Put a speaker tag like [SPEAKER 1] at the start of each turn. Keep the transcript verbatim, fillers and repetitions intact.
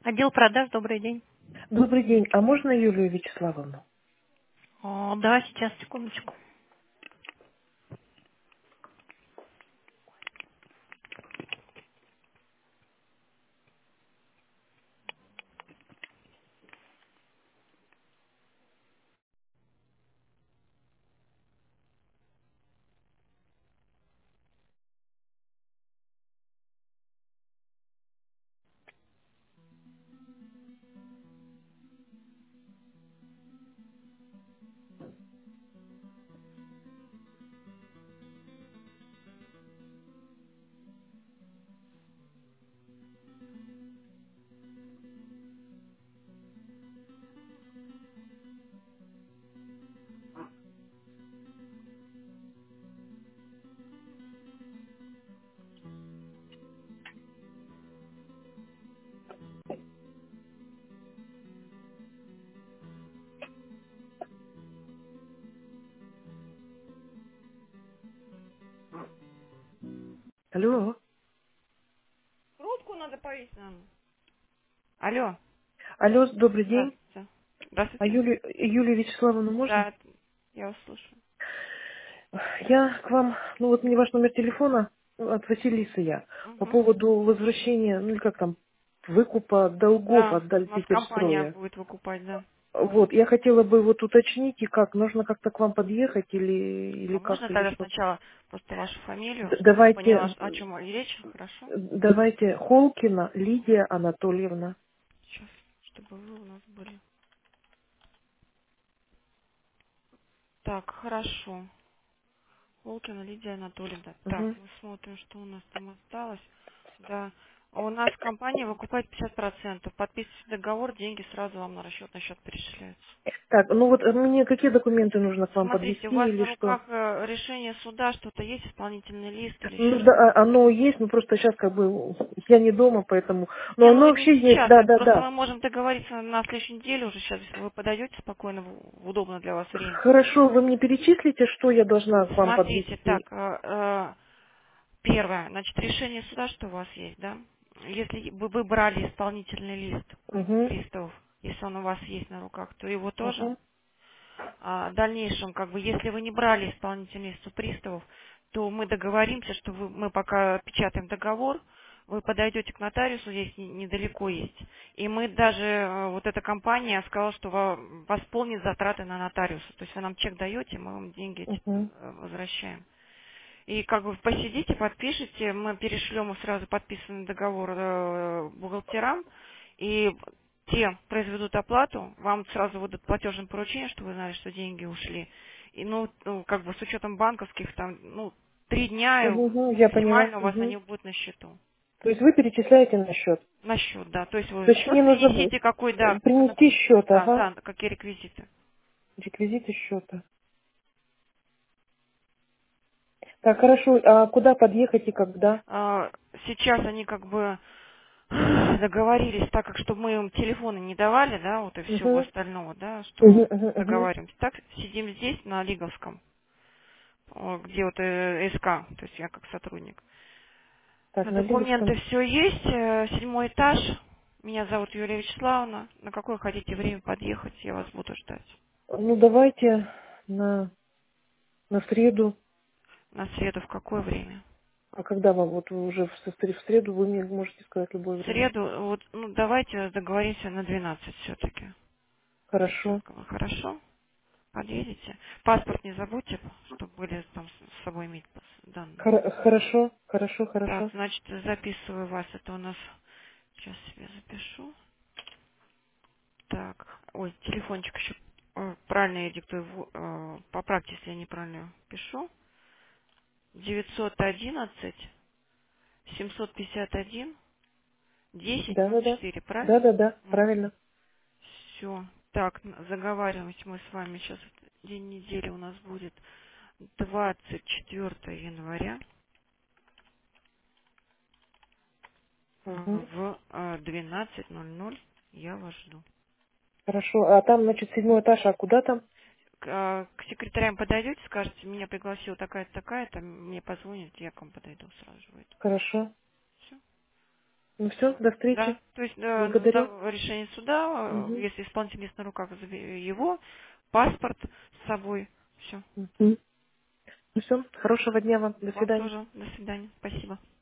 [SPEAKER 1] Отдел продаж, добрый день.
[SPEAKER 2] Добрый день. А можно Юлию Вячеславовну?
[SPEAKER 1] О, да, сейчас, секундочку.
[SPEAKER 2] Алло.
[SPEAKER 1] Трубку надо повесить нам. Алло,
[SPEAKER 2] Алло, добрый день.
[SPEAKER 1] здравствуйте.
[SPEAKER 2] А
[SPEAKER 1] Здравствуйте.
[SPEAKER 2] Юлию, Юлию Вячеславовну можно?
[SPEAKER 1] Да, я вас слушаю.
[SPEAKER 2] Я к вам, ну вот мне ваш номер телефона, ну, от Василисы я, по
[SPEAKER 1] Угу.
[SPEAKER 2] поводу возвращения, ну или как там, выкупа долгов
[SPEAKER 1] Да,
[SPEAKER 2] от
[SPEAKER 1] у нас компания
[SPEAKER 2] Дальпетерстроя.
[SPEAKER 1] будет выкупать, да.
[SPEAKER 2] Вот, я хотела бы вот уточнить, и как, нужно как-то к вам подъехать или, или
[SPEAKER 1] А можно
[SPEAKER 2] как, или
[SPEAKER 1] тогда
[SPEAKER 2] что?
[SPEAKER 1] сначала просто вашу фамилию,
[SPEAKER 2] Д-
[SPEAKER 1] чтобы я поняла,
[SPEAKER 2] Давайте,
[SPEAKER 1] о чем речь, хорошо?
[SPEAKER 2] давайте Холкина Лидия Анатольевна.
[SPEAKER 1] Сейчас, чтобы вы у нас были. Так, хорошо. Волкина Лидия Анатольевна. Так,
[SPEAKER 2] Мгм.
[SPEAKER 1] мы смотрим, что у нас там осталось. Да. А у нас компания выкупает пятьдесят процентов. Подписывайте договор, деньги сразу вам на расчетный счет перечисляются.
[SPEAKER 2] Так, ну вот мне какие документы нужно к вам
[SPEAKER 1] Смотрите, у
[SPEAKER 2] подвести
[SPEAKER 1] вас
[SPEAKER 2] или
[SPEAKER 1] на
[SPEAKER 2] что?
[SPEAKER 1] руках э, решение суда, что-то есть, исполнительный лист или еще
[SPEAKER 2] Ну да,
[SPEAKER 1] что-то?
[SPEAKER 2] а- оно есть, но просто сейчас как бы я не дома, поэтому. Но
[SPEAKER 1] Не,
[SPEAKER 2] оно
[SPEAKER 1] ну не
[SPEAKER 2] вообще есть,
[SPEAKER 1] сейчас.
[SPEAKER 2] да,
[SPEAKER 1] Это
[SPEAKER 2] да,
[SPEAKER 1] просто мы
[SPEAKER 2] да.
[SPEAKER 1] можем договориться на следующей неделе уже сейчас, если вы подойдете спокойно в в удобное для вас время.
[SPEAKER 2] Хорошо, вы мне перечислите, что я должна к вам
[SPEAKER 1] Смотрите,
[SPEAKER 2] подвести.
[SPEAKER 1] так, э, э, первое, значит, решение суда, что у вас есть, да? Если бы вы брали исполнительный лист у
[SPEAKER 2] Угу,
[SPEAKER 1] приставов, если он у вас есть на руках, то его тоже.
[SPEAKER 2] угу,
[SPEAKER 1] А в дальнейшем, как бы, если вы не брали исполнительный лист у приставов, то мы договоримся, что вы, мы пока печатаем договор, вы подойдете к нотариусу, здесь не- недалеко есть. И мы даже, э, вот эта компания сказала, что ва- восполнит затраты на нотариуса. То есть вы нам чек даете, мы вам деньги эти
[SPEAKER 2] угу,
[SPEAKER 1] э, возвращаем. И как бы посидите, подпишите, мы перешлем сразу подписанный договор э, бухгалтерам, и те произведут оплату, вам сразу выдадут платежное поручение, что вы знали, что деньги ушли. И ну, ну, как бы с учетом банковских, там, ну, три дня и
[SPEAKER 2] угу, я поняла.
[SPEAKER 1] максимально у вас
[SPEAKER 2] Угу.
[SPEAKER 1] они будут на счету.
[SPEAKER 2] То есть вы перечисляете на счет.
[SPEAKER 1] На счет, да. То есть
[SPEAKER 2] То
[SPEAKER 1] вы
[SPEAKER 2] есть
[SPEAKER 1] счет
[SPEAKER 2] мне нужно бу-
[SPEAKER 1] принесите какой, да, на-
[SPEAKER 2] принести счет,
[SPEAKER 1] да,
[SPEAKER 2] ага,
[SPEAKER 1] да, какие реквизиты.
[SPEAKER 2] реквизиты счета. Так, хорошо, а куда подъехать и когда?
[SPEAKER 1] А, Сейчас они как бы договорились, так как чтобы мы им телефоны не давали, да, вот и всего
[SPEAKER 2] Угу,
[SPEAKER 1] остального, да, что
[SPEAKER 2] угу, угу, угу.
[SPEAKER 1] договариваемся. Так сидим здесь, на Лиговском, о, где вот э, СК, то есть я как сотрудник.
[SPEAKER 2] Так, на
[SPEAKER 1] Документы
[SPEAKER 2] Лиговском.
[SPEAKER 1] все есть, э, седьмой этаж. Меня зовут Юлия Вячеславовна. На какое хотите время подъехать, я вас буду ждать.
[SPEAKER 2] Ну давайте на, на среду.
[SPEAKER 1] На среду в какое время?
[SPEAKER 2] А когда вам вот уже в, со- в среду вы мне можете сказать любое
[SPEAKER 1] В
[SPEAKER 2] время?
[SPEAKER 1] среду, вот, ну давайте договоримся на двенадцать все-таки.
[SPEAKER 2] Хорошо.
[SPEAKER 1] Хорошо? Подъедете. Паспорт не забудьте, чтобы были там с с собой иметь пос- данные.
[SPEAKER 2] Хор- хорошо, хорошо,
[SPEAKER 1] Так,
[SPEAKER 2] хорошо.
[SPEAKER 1] значит, записываю вас. Это у нас... Сейчас себе запишу. Так, ой, телефончик еще э, правильно я диктую. в- э, Поправьте, если я неправильно пишу. девятьсот одиннадцать семьсот пятьдесят один десять
[SPEAKER 2] Да,
[SPEAKER 1] ноль
[SPEAKER 2] да, да.
[SPEAKER 1] четыре,
[SPEAKER 2] Да,
[SPEAKER 1] правильно?
[SPEAKER 2] да, да, правильно.
[SPEAKER 1] Все. Так, н- заговариваемся мы с вами. Сейчас день недели у нас будет двадцать четвёртого января.
[SPEAKER 2] Угу.
[SPEAKER 1] В э, двенадцать ноль ноль я вас жду.
[SPEAKER 2] Хорошо. А там, значит, седьмой этаж, а куда там?
[SPEAKER 1] К, э, к секретарям подойдете, скажете, меня пригласила такая-то, такая-то, мне позвонят, я к вам подойду, сразу же выйду.
[SPEAKER 2] Хорошо.
[SPEAKER 1] Все.
[SPEAKER 2] Ну все, до встречи.
[SPEAKER 1] Да, то есть э,
[SPEAKER 2] Благодарю.
[SPEAKER 1] за решение суда, э,
[SPEAKER 2] Угу.
[SPEAKER 1] если исполнительный лист на руках, заби- его, паспорт с собой, все.
[SPEAKER 2] Угу. Ну все, хорошего дня вам. До
[SPEAKER 1] Вам
[SPEAKER 2] свидания.
[SPEAKER 1] тоже. До свидания. Спасибо.